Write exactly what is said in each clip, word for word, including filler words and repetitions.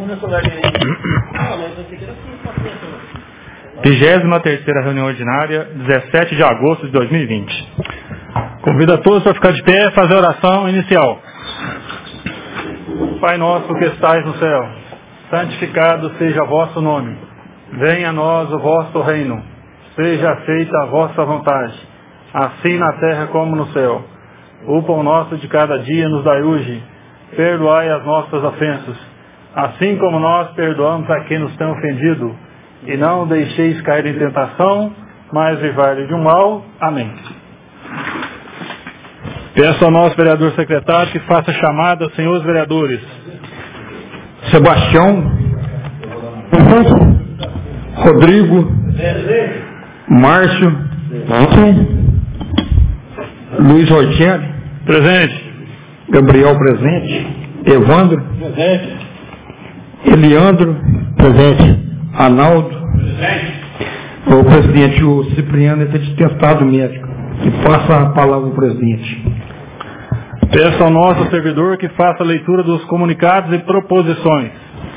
Vigésima terceira reunião ordinária, dezessete de agosto de dois mil e vinte. Convido a todos a ficar de pé e fazer a oração inicial. Pai nosso que estais no céu, santificado seja vosso nome. Venha a nós o vosso reino. Seja feita a vossa vontade, assim na terra como no céu. O pão nosso de cada dia nos dai hoje. Perdoai as nossas ofensas, assim como nós perdoamos a quem nos tem ofendido. E não deixeis cair em tentação, mas livrai-nos de um mal. Amém. Peço ao nosso vereador secretário que faça chamada, senhores vereadores. Sebastião, Rodrigo, Márcio, Luiz Ortieri, presente. Gabriel, presente. Evandro, presente. Eliandro, presente. Arnaldo, presente. O presidente, o Cipriano, está de testado médico. Que passa a palavra ao presidente. Peço ao nosso servidor que faça a leitura dos comunicados e proposições.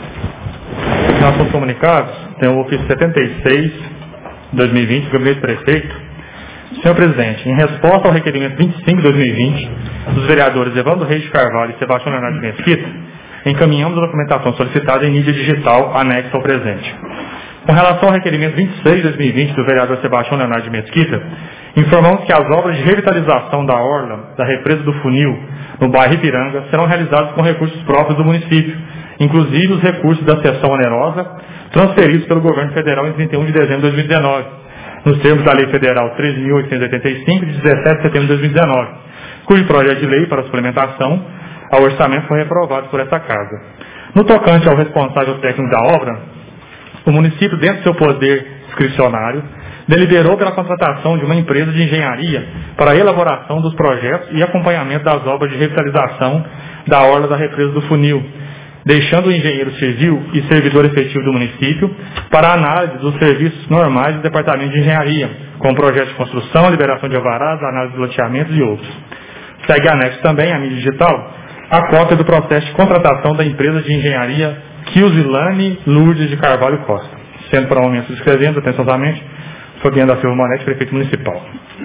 Em relação aos comunicados, tem o ofício setenta e seis, de dois mil e vinte, do gabinete do prefeito. Senhor presidente, em resposta ao requerimento vinte e cinco de dois mil e vinte, dos vereadores Evandro Reis de Carvalho e Sebastião Leonardo de Mesquita, encaminhamos a documentação solicitada em mídia digital anexa ao presente. Com relação ao requerimento vinte e seis de dois mil e vinte do vereador Sebastião Leonardo de Mesquita, informamos que as obras de revitalização da orla da represa do Funil, no bairro Ipiranga, serão realizadas com recursos próprios do município, inclusive os recursos da seção onerosa, transferidos pelo governo federal em trinta e um de dezembro de dois mil e dezenove, nos termos da Lei Federal treze mil oitocentos e oitenta e cinco, de dezessete de setembro de dois mil e dezenove, cujo projeto de lei para suplementação ao orçamento foi reprovado por essa Casa. No tocante ao responsável técnico da obra, o município, dentro do seu poder discricionário, deliberou pela contratação de uma empresa de engenharia para a elaboração dos projetos e acompanhamento das obras de revitalização da orla da represa do Funil, deixando o engenheiro civil e servidor efetivo do município para a análise dos serviços normais do departamento de engenharia, como projeto de construção, liberação de alvarás, análise de loteamentos e outros. Segue anexo também à mídia digital a cópia do processo de contratação da empresa de engenharia Kilzilane Lourdes de Carvalho Costa, sendo para o momento subscrevendo atenciosamente Fabiano da Silva Monetti, prefeito municipal.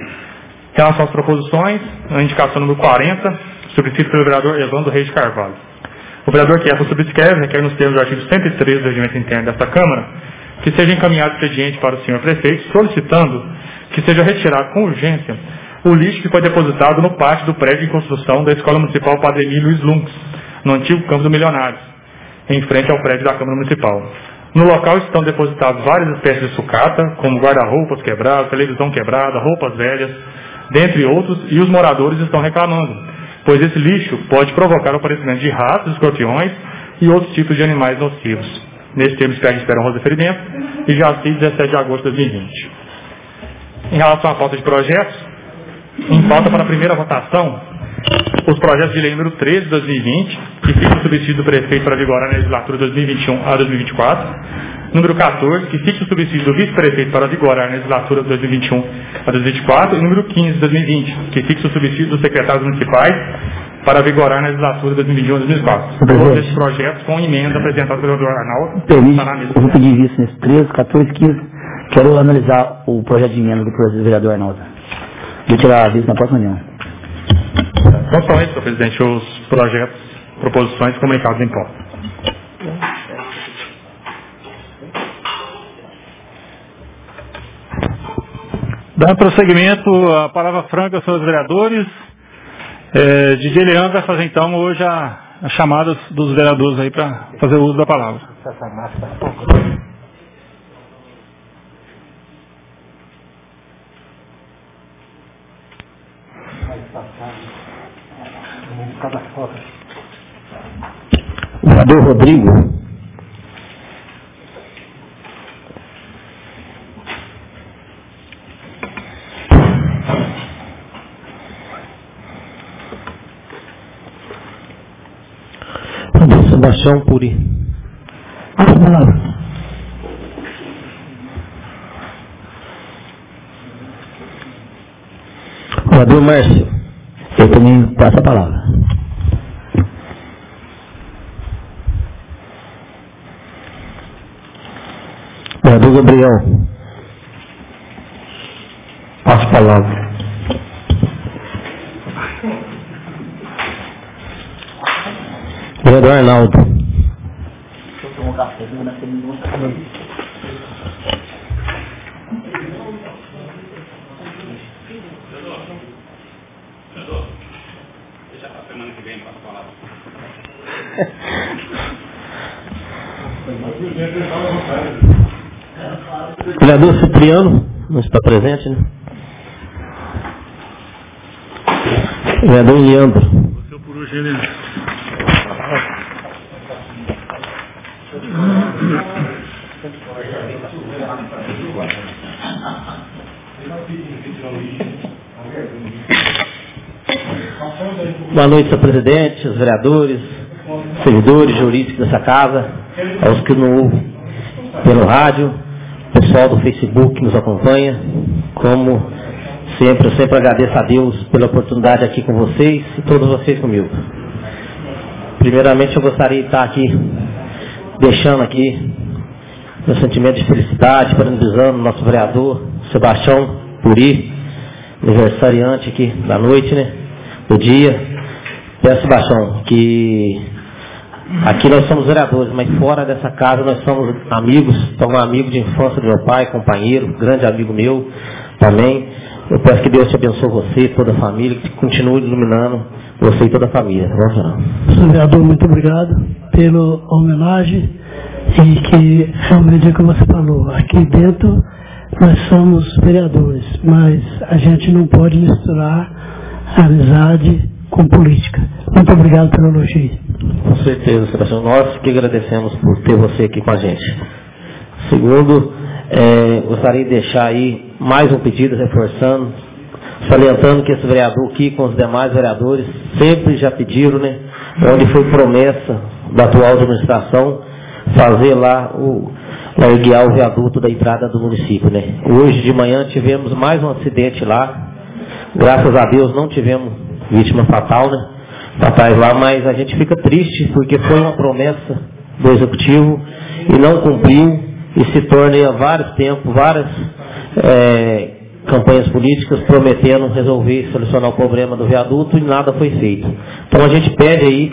Em relação às proposições, a indicação número quarenta, subscrita pelo vereador Evandro Reis de Carvalho. O vereador que é subscreve requer nos termos do artigo cento e treze do regimento interno desta Câmara que seja encaminhado expediente para o senhor prefeito, solicitando que seja retirado com urgência o lixo que foi depositado no pátio do prédio de construção da Escola Municipal Padre Emílio Luiz Lunks, no antigo Campo do Milionários, em frente ao prédio da Câmara Municipal. No local estão depositadas várias espécies de sucata, como guarda-roupas quebrados, televisão quebrada, roupas velhas, dentre outros, e os moradores estão reclamando, pois esse lixo pode provocar o aparecimento de ratos, escorpiões e outros tipos de animais nocivos. Nesse termo, espera o referimento e já se dezessete de agosto de dois mil e vinte. Em relação à pauta de projetos, em pauta para a primeira votação, os projetos de lei número treze de dois mil e vinte, que fica o subsídio do prefeito para vigorar na legislatura dois mil e vinte e um a dois mil e vinte e quatro, número quatorze, que fixa o subsídio do vice-prefeito para vigorar na legislatura dois mil e vinte e um a dois mil e vinte e quatro, e número quinze de dois mil e vinte, que fixa o subsídio dos secretários municipais para vigorar na legislatura dois mil e vinte e um a dois mil e vinte e quatro. Todos esses projetos com emenda apresentada pelo vereador Arnaldo. Permite, eu vou pedir visto nesse treze, quatorze, quinze. Quero analisar o projeto de emenda do vereador Arnaldo. Vou tirar a vista na próxima reunião. Então são esses, senhor presidente, os projetos, proposições comunicados em pauta. Dando prosseguimento à palavra franca aos senhores vereadores, é, D J Leandro vai fazer então hoje a, a chamada dos vereadores aí para fazer o uso da palavra. O vereador Rodrigo. Sebastião Puri. Ah, palavra. Vereador Márcio. Eu também passo a palavra. Vereador Gabriel. Passo a palavra. Vereador Arnaldo. Vereador Cipriano, não está presente, né? Vereador Leandro. Seu por hoje, ele... Boa noite, senhor presidente, os vereadores, servidores jurídicos dessa casa, aos que nos ouvem pelo rádio, pessoal do Facebook que nos acompanha. Como sempre, eu sempre agradeço a Deus pela oportunidade aqui com vocês e todos vocês comigo. Primeiramente, eu gostaria de estar aqui, deixando aqui meu sentimento de felicidade, parabenizando o nosso vereador Sebastião Puri, aniversariante aqui da noite, né, do dia. Peço, Sebastião, que aqui nós somos vereadores, mas fora dessa casa nós somos amigos, somos amigo de infância do meu pai, companheiro, grande amigo meu também. Eu peço que Deus te abençoe você, toda a família, que continue iluminando você e toda a família. Vamos lá. Senhor vereador, muito obrigado pela homenagem e que realmente é o que você falou. Aqui dentro nós somos vereadores, mas a gente não pode misturar a amizade com política. Muito obrigado pelo elogio. Com certeza, Sebastião. Nós que agradecemos por ter você aqui com a gente. Segundo, é, gostaria de deixar aí mais um pedido, reforçando, salientando que esse vereador aqui, com os demais vereadores, sempre já pediram, né, onde foi promessa da atual administração, fazer lá o larguear o viaduto da entrada do município, né. Hoje de manhã tivemos mais um acidente lá, graças a Deus não tivemos vítima fatal, né, fatais lá, mas a gente fica triste porque foi uma promessa do executivo e não cumpriu e se torna há vários tempos, várias é, campanhas políticas prometendo resolver e solucionar o problema do viaduto e nada foi feito. Então a gente pede aí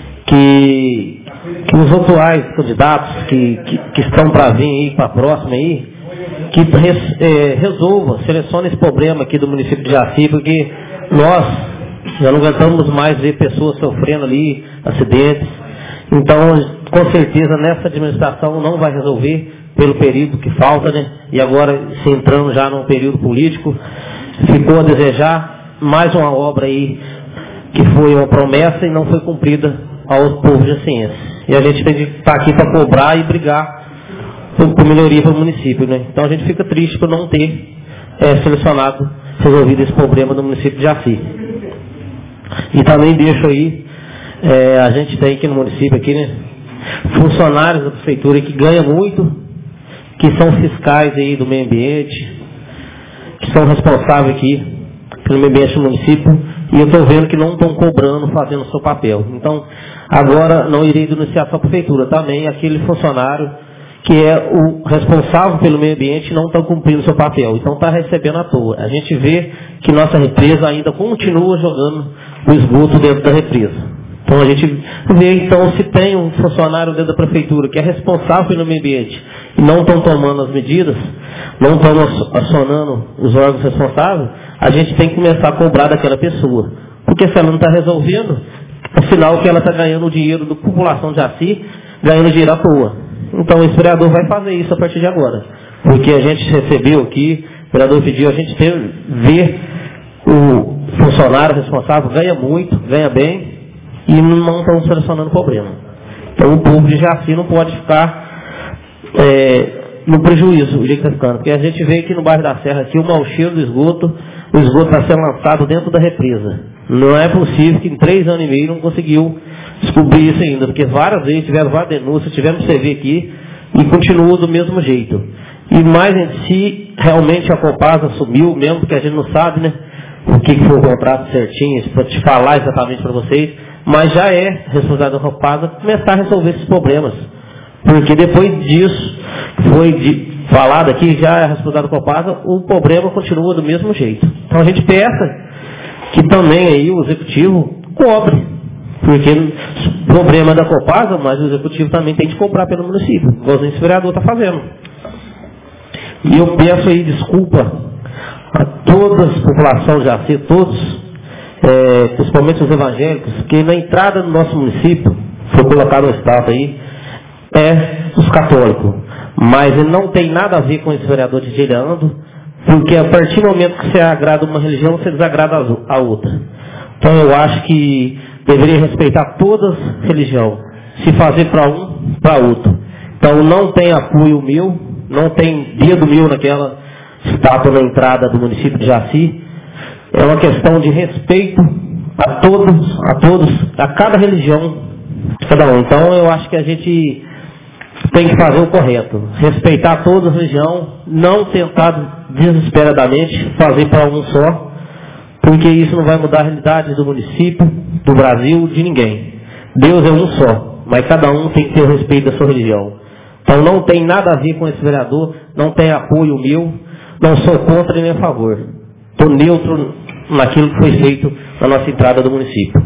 que, que os atuais candidatos que, que, que estão para vir aí, para a próxima aí, que res, é, resolva, selecione esse problema aqui do município de Jaci, porque nós já não aguentamos mais ver pessoas sofrendo ali, acidentes. Então, com certeza, nessa administração não vai resolver pelo período que falta, né? E agora, se entrando já num período político, ficou a desejar mais uma obra aí que foi uma promessa e não foi cumprida ao povo de Jaciense. E a gente tem que estar aqui para cobrar e brigar por, por melhoria para o município, né? Então a gente fica triste por não ter é, selecionado, resolvido esse problema no município de Jaci. E também deixo aí, é, a gente tem aqui no município, aqui, né, funcionários da prefeitura que ganham muito, que são fiscais aí do meio ambiente, que são responsáveis aqui pelo meio ambiente do município, e eu estou vendo que não estão cobrando, fazendo o seu papel. Então, agora não irei denunciar só a prefeitura, também aquele funcionário que é o responsável pelo meio ambiente não está cumprindo o seu papel, então está recebendo à toa. A gente vê que nossa represa ainda continua jogando o esgoto dentro da represa. Então a gente vê, então, se tem um funcionário dentro da prefeitura que é responsável pelo meio ambiente e não estão tomando as medidas, não estão acionando os órgãos responsáveis, a gente tem que começar a cobrar daquela pessoa. Porque se ela não está resolvendo, é sinal que ela está ganhando o dinheiro da população de Jaci, ganhando dinheiro à toa. Então esse vereador vai fazer isso a partir de agora. Porque a gente recebeu aqui, o vereador pediu, a gente tem que ver o funcionário responsável, ganha muito, ganha bem, e não estão solucionando o problema. Então o povo de Jaci não pode ficar é, no prejuízo, o jeito que está ficando. Porque a gente vê aqui no bairro da Serra, aqui, o mau cheiro do esgoto, o esgoto está sendo lançado dentro da represa. Não é possível que em três anos e meio não conseguiu descobrir isso ainda, porque várias vezes tiveram várias denúncias, tivemos C V aqui e continua do mesmo jeito. E mais em si, realmente a Copasa assumiu, mesmo porque a gente não sabe, né, o que foi o contrato certinho, para te falar exatamente para vocês, mas já é responsabilidade da Copasa começar a resolver esses problemas. Porque depois disso, foi de, falado aqui, já é responsabilidade da Copasa, o problema continua do mesmo jeito. Então a gente peça que também aí o executivo cobre, porque o problema é da Copasa, mas o executivo também tem de cobrar pelo município, igual esse vereador está fazendo. E eu peço aí desculpa a toda a população de Jaci, todos, é, principalmente os evangélicos, que na entrada do nosso município, foi colocado no estado aí, é os católicos. Mas ele não tem nada a ver com esse vereador de Geleando, porque a partir do momento que você agrada uma religião, você desagrada a outra. Então eu acho que deveria respeitar todas as religiões, se fazer para um, para outro. Então não tem apoio meu, não tem dedo meu naquela estátua na entrada do município de Jaci. É uma questão de respeito a todos, a todos, a cada religião, cada um. Então eu acho que a gente tem que fazer o correto, respeitar todas as religiões, não tentar desesperadamente fazer para um só, porque isso não vai mudar a realidade do município, do Brasil, de ninguém. Deus é um só, mas cada um tem que ter o respeito da sua religião. Então não tem nada a ver com esse vereador, não tem apoio meu, não sou contra nem a favor. Estou neutro naquilo que foi feito na nossa entrada do município.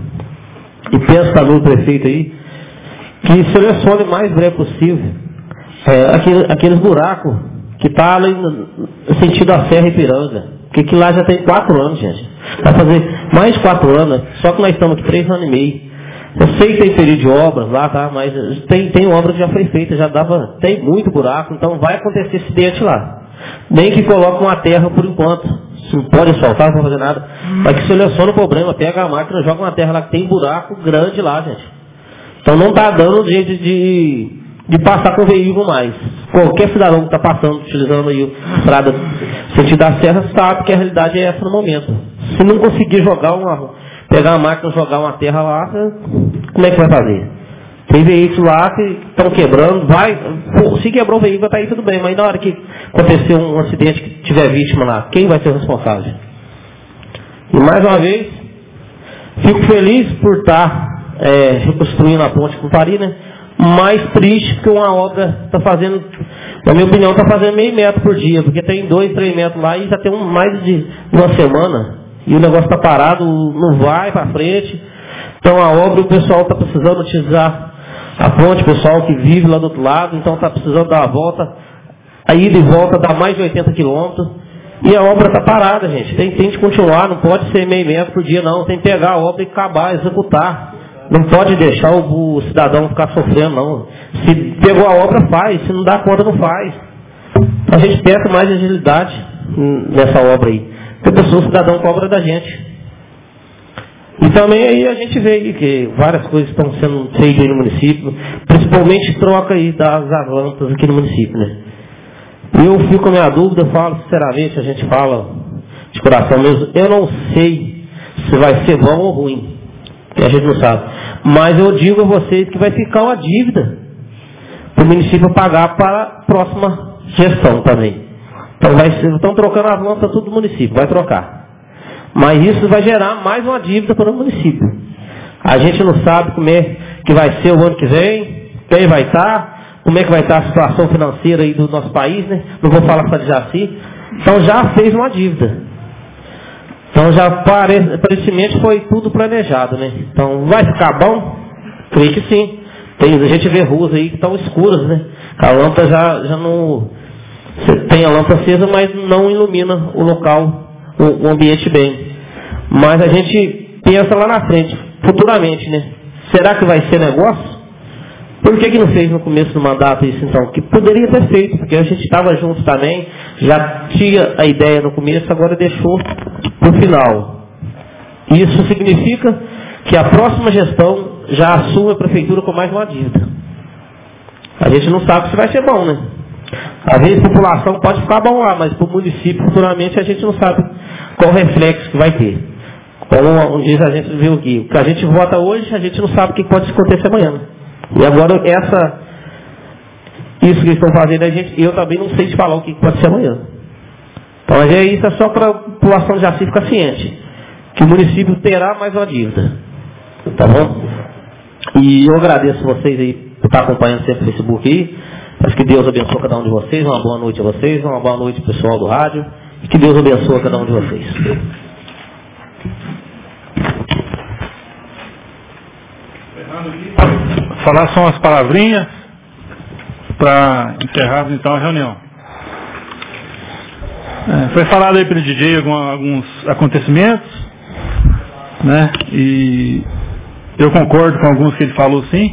E peço também o prefeito aí, que selecione o mais breve possível é, aquele, aqueles buracos que está ali no sentido da Serra Ipiranga, porque que lá já tem quatro anos, gente. Vai fazer mais de quatro anos, só que nós estamos aqui três anos e meio. Eu sei que tem período de obras lá, tá? Mas tem, tem obra que já foi feita, já dava, tem muito buraco, então vai acontecer acidente lá. Nem que coloque uma terra por enquanto. Se não pode asfaltar, não pode fazer nada. Mas que selecione o problema, pega a máquina, joga uma terra lá que tem buraco grande lá, gente. Então não está dando jeito de, de passar com o veículo mais. Qualquer cidadão que está passando, utilizando aí a estrada sentido da serra, sabe que a realidade é essa no momento. Se não conseguir jogar uma, pegar a máquina e jogar uma terra lá, como é que vai fazer? Tem veículos lá que estão quebrando, vai, se quebrou o veículo, está aí tudo bem, mas na hora que acontecer um acidente que tiver vítima lá, quem vai ser o responsável? E mais uma vez, fico feliz por estar É, reconstruindo a ponte com Pari, né? Mais triste porque uma obra está fazendo, na minha opinião, está fazendo meio metro por dia, porque tem dois, três metros lá e já tem um, mais de uma semana e o negócio está parado, não vai para frente. Então a obra, o pessoal está precisando utilizar a ponte, o pessoal que vive lá do outro lado, então está precisando dar a volta, a ida e volta dá mais de oitenta quilômetros e a obra está parada, gente. Tem, tem que continuar, não pode ser meio metro por dia, não. Tem que pegar a obra e acabar, executar. Não pode deixar o, o cidadão ficar sofrendo, não. Se pegou a obra, faz. Se não dá conta, não faz. A gente peça mais agilidade nessa obra aí. Porque a pessoa, o cidadão cobra da gente. E também aí a gente vê aí que várias coisas estão sendo feitas aí no município, principalmente troca aí das avanças aqui no município, né? E eu fico com a minha dúvida, eu falo sinceramente, a gente fala de coração mesmo, eu não sei se vai ser bom ou ruim. A gente não sabe. Mas eu digo a vocês que vai ficar uma dívida para o município pagar para a próxima gestão também. Então vai ser, estão trocando as mãos para todo o município, vai trocar. Mas isso vai gerar mais uma dívida para o município. A gente não sabe como é que vai ser o ano que vem, quem vai estar, como é que vai estar a situação financeira aí do nosso país, né? Não vou falar só de Jaci. Então já fez uma dívida. Então já aparentemente foi tudo planejado, né? Então vai ficar bom? Creio que sim. Tem, a gente vê ruas aí que estão escuras, né? A lâmpada já, já não... Tem a lâmpada acesa, mas não ilumina o local, o, o ambiente bem. Mas a gente pensa lá na frente, futuramente, né? Será que vai ser negócio? Por que que não fez no começo do mandato isso então? Que poderia ter feito, porque a gente estava junto também, já tinha a ideia no começo, agora deixou para o final. Isso significa que a próxima gestão já assume a prefeitura com mais uma dívida. A gente não sabe se vai ser bom, né? Às vezes a população pode ficar bom lá, mas para o município futuramente a gente não sabe qual o reflexo que vai ter. Como um diz a gente viu aqui, o que a gente vota hoje, a gente não sabe o que pode acontecer amanhã. E agora essa, isso que eles estão fazendo, a gente, eu também não sei te falar o que pode ser amanhã. Então é isso, é só para a população de Jaci ficar ciente, que o município terá mais uma dívida. Tá bom? E eu agradeço vocês aí por estar acompanhando sempre o Facebook aí. Peço que Deus abençoe cada um de vocês, uma boa noite a vocês, uma boa noite pessoal do rádio, e que Deus abençoe cada um de vocês. Falar só umas palavrinhas para encerrarmos então a reunião. É, foi falado aí pelo D J algum, alguns acontecimentos, né? E eu concordo com alguns que ele falou, sim.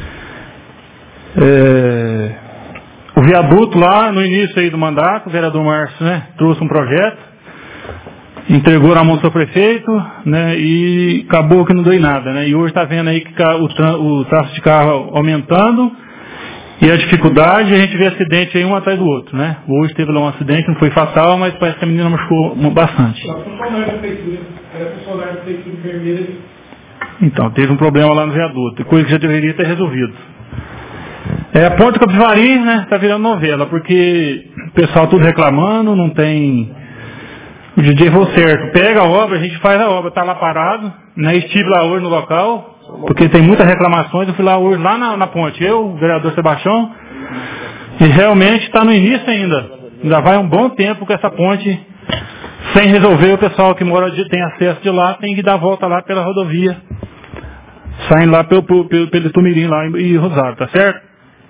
É, o viaduto lá no início aí do mandato, o vereador Márcio, né, trouxe um projeto, entregou na mão do seu prefeito, né, e acabou que não deu em nada, né? E hoje está vendo aí que o, o tráfego de carro aumentando e a dificuldade, a gente vê acidente aí um atrás do outro, né? Hoje teve lá um acidente, não foi fatal, mas parece que a menina machucou bastante. Então, teve um problema lá no viaduto, coisa que já deveria ter resolvido. É, a Ponte Capivari, né, está virando novela, porque o pessoal tudo reclamando, não tem... O D J falou certo, pega a obra, a gente faz a obra, está lá parado, né? Estive lá hoje no local, porque tem muitas reclamações, eu fui lá hoje, lá na, na ponte, eu, o vereador Sebastião, e realmente está no início ainda. Ainda vai um bom tempo com essa ponte sem resolver. O pessoal que mora de, tem acesso de lá, tem que dar a volta lá pela rodovia, saindo lá pelo, pelo, pelo Tumirim lá e Rosário, tá certo?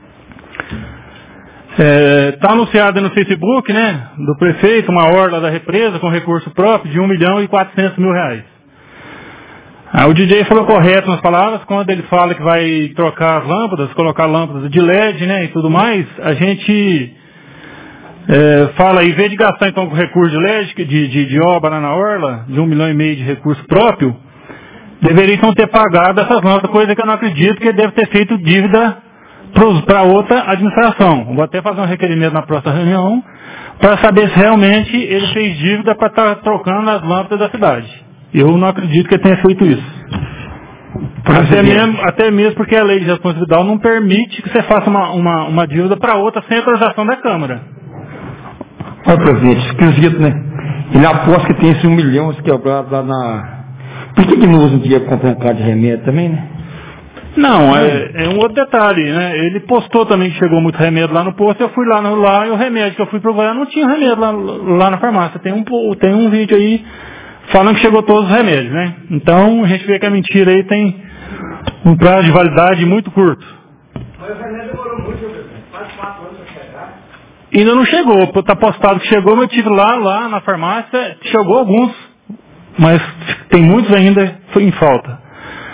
Está é, anunciado no Facebook, né, do prefeito, uma orla da represa com recurso próprio de um milhão e quatrocentos mil reais. Ah, o D J falou correto nas palavras, quando ele fala que vai trocar as lâmpadas, colocar lâmpadas de L E D, né, e tudo mais, a gente é, fala, em vez de gastar então com recurso de L E D, de, de, de obra lá na orla, de um milhão e meio de recurso próprio, deveriam ter pagado essas lâmpadas, coisa que eu não acredito, que ele deve ter feito dívida para outra administração. Vou até fazer um requerimento na próxima reunião para saber se realmente ele fez dívida para estar tá trocando as lâmpadas da cidade. Eu não acredito que ele tenha feito isso. Até mesmo, até mesmo porque a lei de responsabilidade não permite que você faça uma, uma, uma dívida para outra sem autorização da Câmara. Olha, presidente, esquisito, né? Ele aposta que tem esse um milhão quebrado lá na... Por que que não usa um dinheiro para comprar um carro de remédio também, né? Não, é, é um outro detalhe, né? Ele postou também que chegou muito remédio lá no posto, eu fui lá, no, lá e o remédio que eu fui procurar não tinha remédio lá, lá na farmácia. Tem um, tem um vídeo aí falando que chegou todos os remédios, né? Então a gente vê que a mentira aí tem um prazo de validade muito curto. Mas o remédio demorou muito, quase quatro anos para chegar. Ainda não chegou, está postado que chegou, mas eu tive lá, lá na farmácia, chegou alguns, mas tem muitos ainda em falta.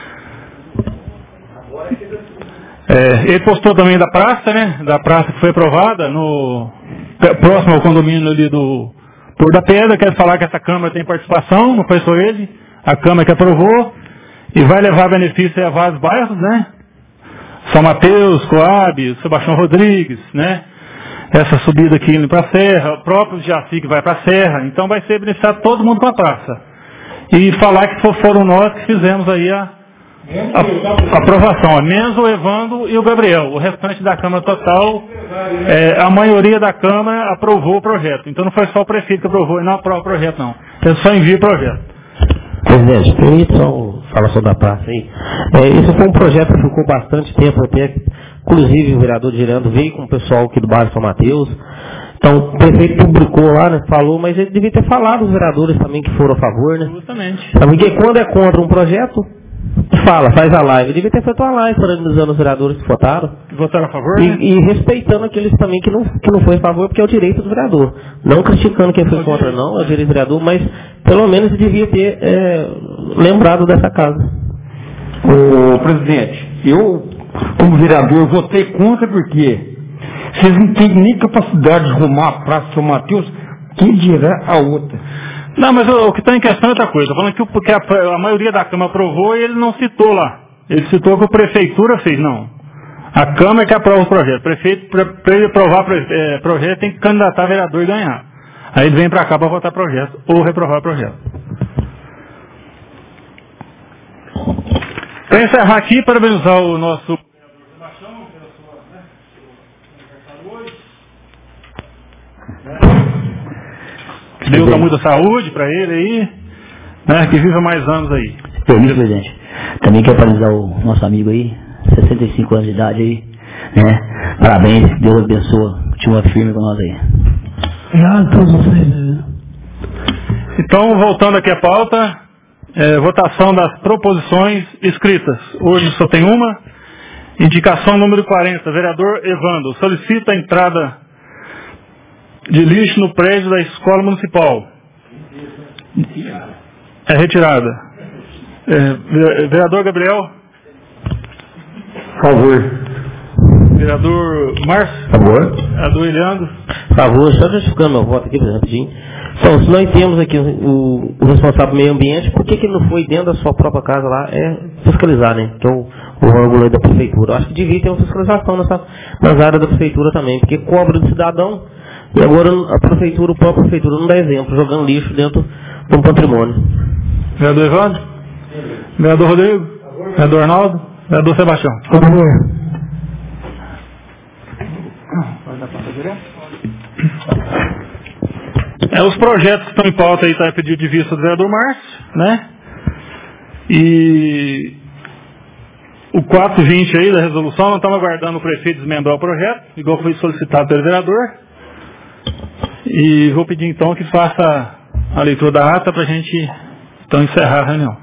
É, ele postou também da praça, né? Da praça que foi aprovada no próximo ao condomínio ali do Por da Pedra. Quer falar que essa Câmara tem participação, não foi só ele, a Câmara que aprovou e vai levar benefício a vários bairros, né? São Mateus, Coab, Sebastião Rodrigues, né? Essa subida aqui indo para a Serra, o próprio Jaci que vai para a Serra, então vai ser beneficiado todo mundo com a praça. E falar que foram nós que fizemos aí a A aprovação, menos o Evandro e o Gabriel. O restante da Câmara total, é, a maioria da Câmara aprovou o projeto. Então não foi só o prefeito que aprovou e não aprova o projeto, não. Ele só envia o projeto. Presidente, permite só falar sobre a praça aí. É, esse foi um projeto que ficou bastante tempo até, inclusive o vereador Girando veio com o pessoal aqui do bairro São Mateus. Então o prefeito publicou lá, né, falou, mas ele devia ter falado os vereadores também que foram a favor, né? Justamente. Porque quando é contra um projeto, fala, faz a live. Ele devia ter feito uma live parabenizando os vereadores que votaram. Que votaram a favor, e, né? e respeitando aqueles também que não, que não foi a favor, porque é o direito do vereador. Não criticando quem foi é contra, não, é o direito do vereador, mas pelo menos ele devia ter é, lembrado dessa casa. Ô, presidente, eu, como vereador, votei contra porque vocês não têm nem capacidade de arrumar a Praça São Mateus, quem dirá a outra. Não, mas o, o que está em questão é outra coisa. Falando que porque a, a maioria da Câmara aprovou e ele não citou lá. Ele citou que a Prefeitura fez. Não. A Câmara que aprova o projeto. O prefeito, para ele aprovar o é, projeto, tem que candidatar vereador e ganhar. Aí ele vem para cá para votar projeto ou reprovar o projeto. Para encerrar aqui, parabenizar o nosso Sebastião pela sua, né, seu aniversário hoje. Que Deus dá muita saúde para ele aí, né? Que viva mais anos aí. Permite, presidente. Também quero parabenizar o nosso amigo aí, sessenta e cinco anos de idade aí, né? Parabéns, Deus abençoe. Continua firme com nós aí. Obrigado a todos vocês. Então, voltando aqui à pauta, é, votação das proposições escritas. Hoje só tem uma. Indicação número quarenta, vereador Evandro, solicita a entrada de lixo no prédio da Escola Municipal. É retirada. É, vereador Gabriel. Favor. Vereador Márcio. Favor. Vereador Eliandro. Favor, só justificando meu voto aqui, rapidinho. Então, se nós temos aqui o, o responsável do meio ambiente, por que, que ele não foi dentro da sua própria casa lá? É fiscalizar, né? Que é o, o órgão da prefeitura. Eu acho que devia ter uma fiscalização nessa, nas áreas da prefeitura também, porque cobra do cidadão e agora a prefeitura, a própria prefeitura não dá exemplo, jogando lixo dentro de um patrimônio. Vereador Evandro. Vereador Rodrigo. Vereador Arnaldo. Vereador Sebastião. Por favor. É, os projetos que estão em pauta aí está pedido de vista do vereador Márcio, né? E o quatrocentos e vinte aí da resolução, nós estamos aguardando o prefeito desmembrar o projeto, igual foi solicitado pelo vereador. E vou pedir então que faça a leitura da ata para a gente então encerrar a reunião.